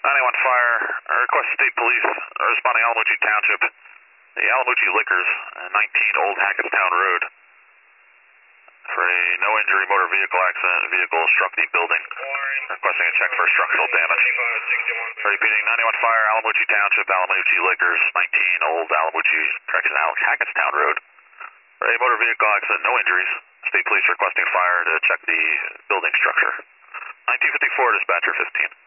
91 Fire, request state police responding Alamucci Township. The Alamucci Liquors, 19 Old Hackettstown Road. For a no-injury motor vehicle accident, vehicle struck the building. Requesting a check for structural damage. Repeating, 91 Fire, Alamucci Township, Alamucci Liquors, 19 Old Hackettstown Road. For a motor vehicle accident, no injuries. State police requesting fire to check the building structure. 1954, dispatcher 15.